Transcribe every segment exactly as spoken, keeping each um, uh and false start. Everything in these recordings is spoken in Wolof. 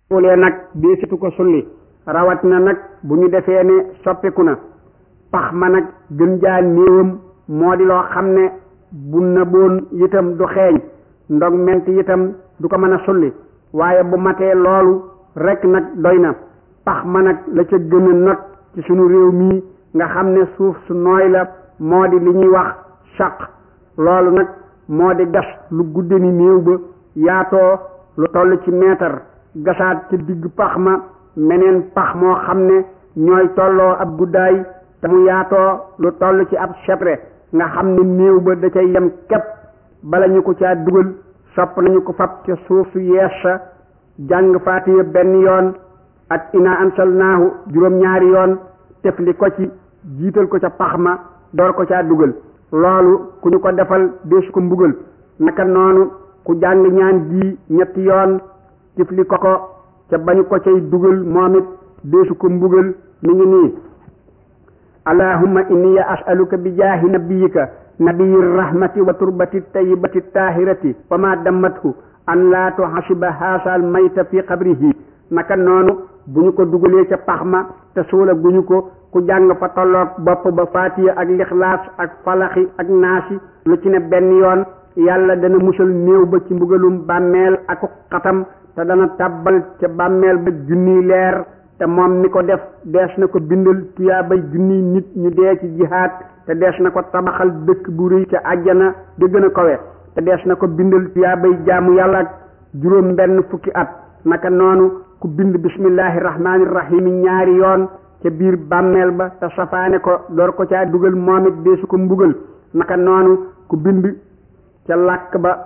ulee nag deesitu ko sulli rawat na nag bu ñu defee ne soppiku na pax ma nag gën jaa néewam moo di loo xam ne bu nëboon itam du xeeñ ndog ment itam du ko mën a sulli waaye bu matee loolu rek nag doy na pax ma nag la ca gën a not ci sunu réew mii nga xam ne suuf su nooy la moo di li ñuy wax saq loolu nag moo di gas lu gudde ni néew ba yaatoo lu toll ci meetar gasaat ci digg pax ma meneen pax moo xam ne ñooy tolloo ab guddaay te mu yaatoo lu toll ci ab sebre nga xam ne néew ba da cay yem képp bala ñu ko caa dugal sopp nañu ko fab ca suuf su yees sa jàng faatiya benn yoon ak ina ansalnaahu juróom-ñaari yoon tefli ko ci jiital ko ca pax ma door ko caa dugal loolu ku ñu ko defal deesu ko mbugal naka noonu ku jàng ñaan ji ñetti yoon tifli ko ko ca bañu ko cay dugal moom it deesu ko mbugal mi ngi nii allahumma inni as'aluka bi jaahi nabiyika nabiyir rahmati wa turbati tayyibati tahirati wa ma dammathu an laa tuhasiba haasal mayta fi qabrihi naka noonu bu ñu ko dugalee ca pax ma te suula gu ñu ko ku jàng fa tolloog bopp ba faatiya ak lixlaas ak falaxi ak naasi lu ci ne benn yoon yàlla dana musal néew ba ci mbugalum bàmmeel ak xatam te dana tàbbal ca bàmmeel ba junniy leer te moom mi ko def dees na ko bindal tuyaabay junniy nit ñu dee ci jihaad te dees na ko tabaxal dëkk bu rëy ca àjjana di gën a kawe te dees na ko bindal tuyaabay jaamu yàlla ak juróom benn fukki at naka noonu ku bind bismillahi rahmaani rahim ñaari yoon ca biir bàmmeel ba te safaane ko door ko caa dugal moom it deesu ko mbugal naka noonu ku bind ca làkk ba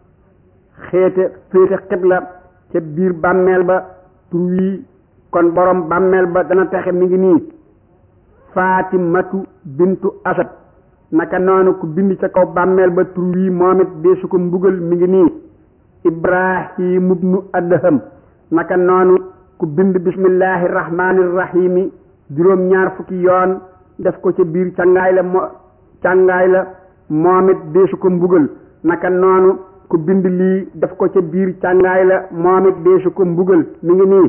xeete féete xibla ca biir bàmmeel ba tur wi kon borom bàmmeel ba dana texe mi ngi nii Faatimatu bintu Asad naka noonu ku bind ca kaw bàmmeel ba tur wi moom it deesu ko mbugal mi ngi nii Ibrahim ibnu Adham naka noonu ku bind bismillahi rahmaani rahimi juróom ñaar fukki yoon def ko ca biir càngaay la mo càngaay la moom it deesu ko mbugal naka noonu ku bind lii def ko ca biir càngaay la moom it deesu ko mbugal mi ngi nii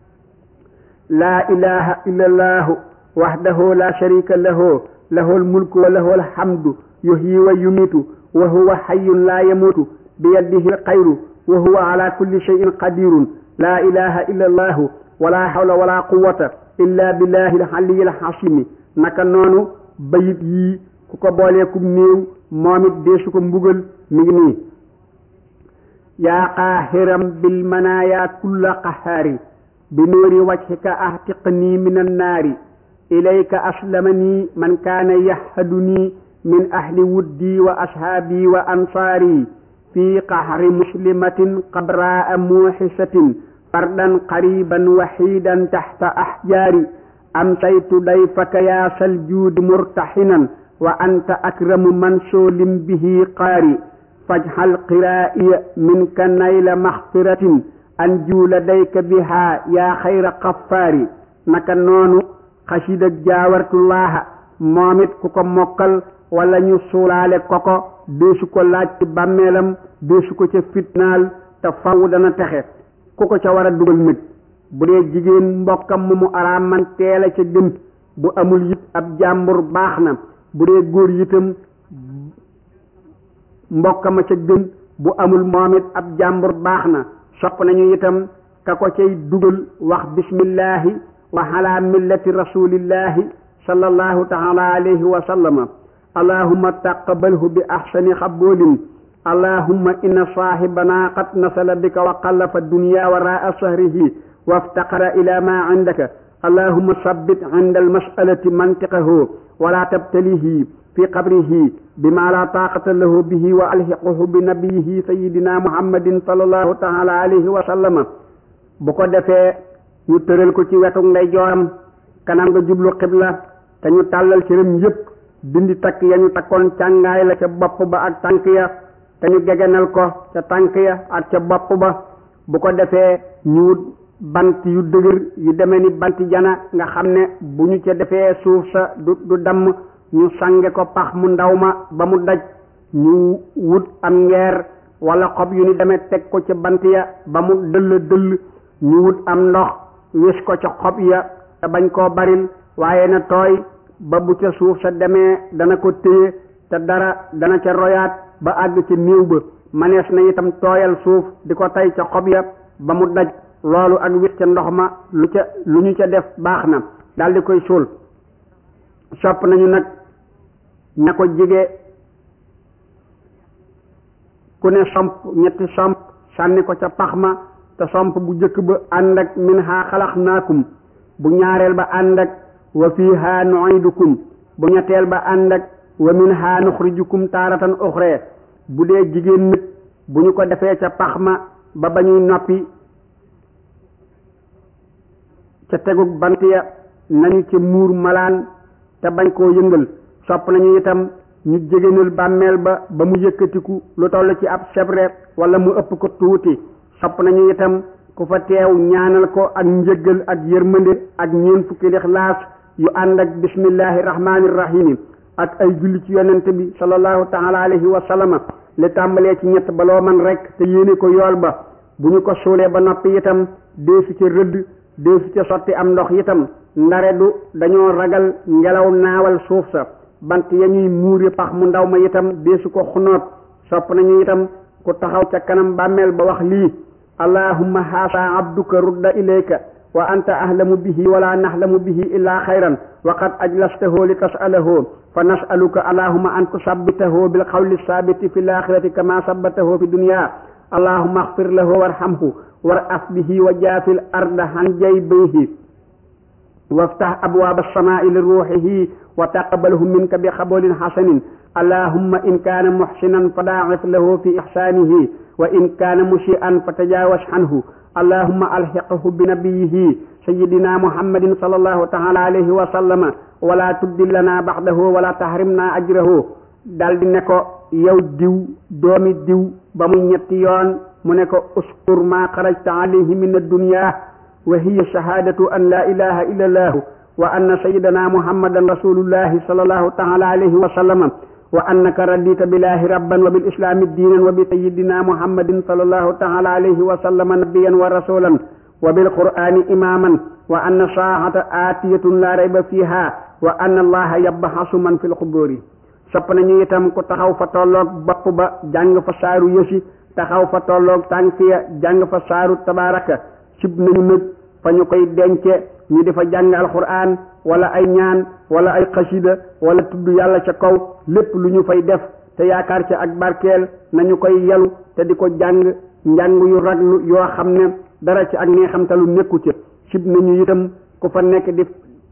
laa ilaha illa allahu wahdahu la sharika lahu lahul mulku wa lahul hamdu yuhyi wa yumitu wa huwa hayyun la yamutu bi yadihi alxayru wa huwa ala kulli shay'in qadirun laa ilaha illa allahu wala hawla wala quwwata illa billahi al-ali al-hasimi naka noonu bayit yii ku ko boolee kum néew moom it deesu ko mbugal mi ngi nii yaa qaahiram bil manaaya kulla qahaari bi nuuri wajhika ahtiqni min annaari ilayka aslamani man kaana yahaduni min ahli wuddi wa ashaabi wa ansaari fi qahri muslimatin qabraa muuxisatin fardan qariban waxidan taxta axjaari amsaytu dayfaka yaa saljuudi murtaxinan wa anta akramu man soolim bihi qaari fajxal qiraa'iya minka nayla maxfiratin anju ladayka bihaa yaa xayra xaffaari naka noonu xasida jaawartullaaha moom it ku ko mokkal wala ñu suulaale koko deesu ko laaj ci bàmmeelam deesu ko ca fitnaal te faw dana texe ku ko ca war a dugal nag bu dee jigéen mbokkam mu mu araaman teela ca gën bu amul it ab jàmbur baax na bu dee góor itam mbokkama ca gën bu amul moom it ab jàmbur baax na sopp nañu itam ka ko cay dugal wax bismillahi wa ala millati rasulillahi sallallahu taala alayhi wa sallama allahumma taqabalhu bi ahsani xaboolin allahumma inna saahibana qad nasala bika wa qallafa dunya waraa sahrihi waftaqara ila ma indaka allahumma sabbit inda almasalati mantiqahu wala tabtalihi fi qabrihi bima la taqata lahu bihi wa alhiquhu bi nabiyihi sayidina muhammadin sallallahu taala alayhi wa sallama bu ko defee ñu tëral ko ci wetu ndeyjooram kanam nga jublu xibla te ñu tàllal cëram yépp dindi takk ya ñu takkoon càngaay la ca bopp ba ak tànk ya te ñu gegenal ko ca tànk ya ak ca bopp ba bu ko defee ñu wut bant yu dëgër yu demee ni bant jana nga xam ne bu ñu ca defee suuf sa du du damm ñu sange ko pax mu ndaw ma ba mu daj ñu wut am ngeer wala xob yu ni demee teg ko ca bant ya ba mu dëll dëll ñu wut am ndox wis ko ca xob ya te bañ koo baril waaye na tooy ba bu ca suuf sa demee dana ko téye te dara dana ca royaat ba àgg ci néew ba. manees na itam tooyal suuf di ko tay ca xob ya ba mu daj loolu ak wis ca ndox ma lu ca lu ñu ca def baax na daldi koy suul. sopp nañu nag na ko jige ku ne somp ñetti somp sànni ko ca pax ma te somp bu jëkk ba ànd ak minha xalaqnaakum bu ñaareel ba ànd ak wa fiha nu'idukum bu ñetteel ba ànd ak wa minha nuxrijukum taaratan uxree. bu dee jigéen nit bu ñu ko defee ca pax ma ba ba ñuy noppi ca tegug bant ya nañu ca muur malaan te bañ koo yëngal. sopp nañu itam ñu jegéenal bàmmeel ba ba mu yëkkatiku lu toll ci ab sebre wala mu ëpp ko tuuti. sopp nañu itam ku fa teew ñaanal ko ak njëggal ak yërmande ak ñeen fukki lixlaas yu ànd ak bismillahi rahmaani rahim ak ay julli ci yonent bi sallallahu taala alayhi wa sallama li tàmbalee ci ñett baloo man rek te yéene ko yool ba. bu ñu ko suulee ba noppi itam deesu ca rëdd deesu ca sotti am ndox itam ndare du dañoo ragal ngelaw naawal suuf sa. bant ya ñuy muuri pax mu ndaw ma itam deesu ko xunoot. sopp nañu itam ku taxaw ca kanam bàmmeel ba wax lii: allahumma haasa abduka rudda ilayka wa anta ahlamu bihi wala nahlamu bihi illa xayran wa qad ajlastahu li tasalahu fa nasaluka allahumma an tusabbitahu bil qawli sabiti fi laxirati kama sabbatahu fi dunya allahumma axfir lahu warhamhu waraf bihi wa jaafil arda han jaybihi waftah abwaab as-samaa'i li ruuhihi wa taqabbalhu minka bi qabulin hasanin allahumma in kaana muhsinan fadaa'if lahu fi ihsaanihi wa in kaana musii'an fatajaawaz anhu allahumma alhiqhu bi nabiyyihi sayyidina muhammadin sallallahu ta'ala alayhi wa sallama wala tubdilana ba'dahu wala tahrimna ajrahu. daldi ne ko yow diw doomi diw ba mu ñetti yoon mu ne ko uskur ma xarajta alayhi min ad-dunya wa hiya shahadatu an la ilaha illa allah wa anna sayyidana muhammadan rasulullahi sallallahu ta'ala alayhi wa sallama wa annaka radita billahi rabban wa bil islami diinan wa bi sayyidina muhammadin sallallahu ta'ala alayhi wa sallama nabiyyan wa rasulan wa bil qur'ani imaman wa anna saa'ata aatiyatun la rayba fiha wa anna allaha yabhasu man fil quburi. sopp nañu itam ku taxaw fa tolloog bopp ba jàng fa saaru yësi taxaw fa tolloog tànk ya jàng fa saaru tabaraka. sib nañu nag fa ñu koy dence ñu di fa jàng alquran wala ay ñaan wala ay xasida wala tudd yàlla ca kaw lépp lu ñu fay def te yaakaar ca ak barkeel nañu koy yelu te di ko jàng njàng yu raglu yoo xam ne dara ci ak neexamtalu nekku ca. sib nañu itam ku fa nekk di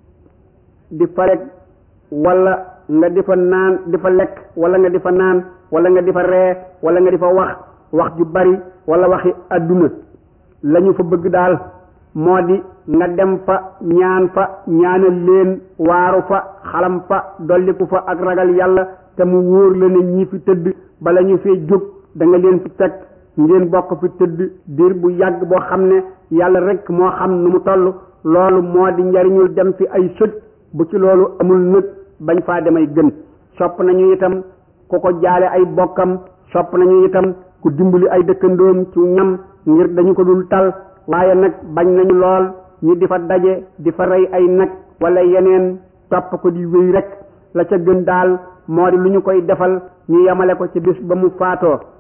di fa rek wala nga di fa naan di fa lekk wala nga di fa naan wala nga di fa ree wala nga di fa wax wax ju bari wala waxi àdduna. lañu fa bëgg daal moo di nga dem fa ñaan fa ñaanal leen waaru fa xalam fa dolliku fa ak ragal yàlla te mu wóor la ne ñii fi tëdd bala ñu fee jóg da nga leen fi teg ngeen bokk fi tëdd diir bu yàgg boo xam ne yàlla rek moo xam nu mu toll. loolu moo di njariñul dem fi ay sët bu ci loolu amul nag bañ faa demay gën. sopp nañu itam ku ko jaale ay bokkam. sopp nañu itam ku dimbali ay dëkkandoom ci ñam ngir dañu ko dul tal. waaye nag bañ nañu lool ñi di fa daje di fa rey ay nag wala yeneen topp ko di wéy rek. la ca gën daal moo di lu ñu koy defal ñu yemale ko ci bis ba mu faatoo